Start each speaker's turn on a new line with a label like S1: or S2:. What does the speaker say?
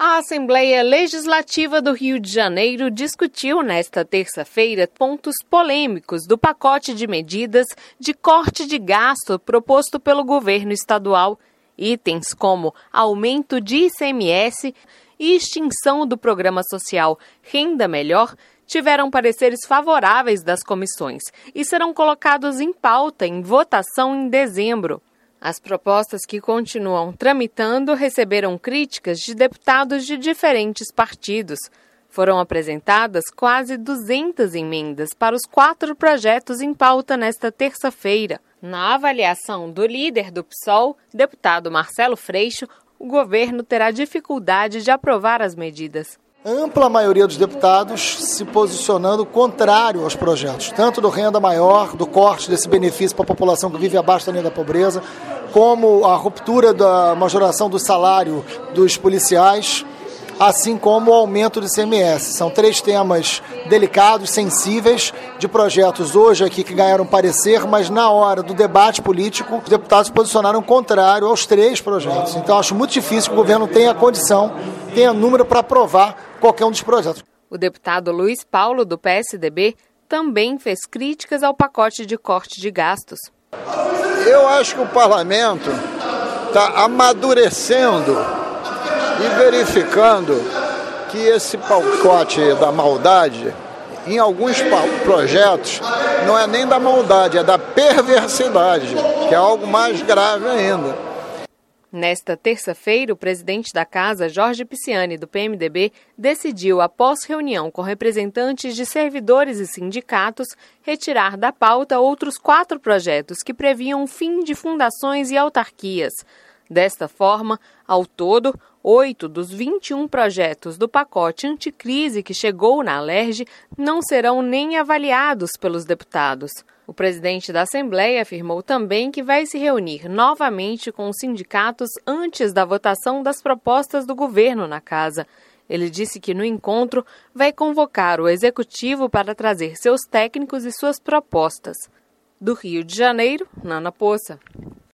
S1: A Assembleia Legislativa do Rio de Janeiro discutiu nesta terça-feira pontos polêmicos do pacote de medidas de corte de gasto proposto pelo governo estadual. Itens como aumento de ICMS e extinção do programa social Renda Melhor tiveram pareceres favoráveis das comissões e serão colocados em pauta em votação em dezembro. As propostas que continuam tramitando receberam críticas de deputados de diferentes partidos. Foram apresentadas quase 200 emendas para os 4 projetos em pauta nesta terça-feira. Na avaliação do líder do PSOL, deputado Marcelo Freixo, o governo terá dificuldade de aprovar as medidas.
S2: Ampla maioria dos deputados se posicionando contrário aos projetos, tanto do Renda Maior, do corte desse benefício para a população que vive abaixo da linha da pobreza, como a ruptura da majoração do salário dos policiais, assim como o aumento do ICMS. São 3 temas delicados, sensíveis, de projetos hoje aqui que ganharam parecer, mas na hora do debate político, os deputados se posicionaram contrário aos 3 projetos. Então acho muito difícil que o governo tenha condição, tenha número para aprovar qualquer um dos projetos.
S1: O deputado Luiz Paulo, do PSDB, também fez críticas ao pacote de corte de gastos.
S3: Eu acho que o parlamento está amadurecendo e verificando que esse pacote da maldade, em alguns projetos, não é nem da maldade, é da perversidade, que é algo mais grave ainda.
S1: Nesta terça-feira, o presidente da Casa, Jorge Pisciani, do PMDB, decidiu, após reunião com representantes de servidores e sindicatos, retirar da pauta outros 4 projetos que previam o fim de fundações e autarquias. Desta forma, ao todo, 8 dos 21 projetos do pacote anticrise que chegou na Alerj não serão nem avaliados pelos deputados. O presidente da Assembleia afirmou também que vai se reunir novamente com os sindicatos antes da votação das propostas do governo na casa. Ele disse que no encontro vai convocar o executivo para trazer seus técnicos e suas propostas. Do Rio de Janeiro, Nana Poça.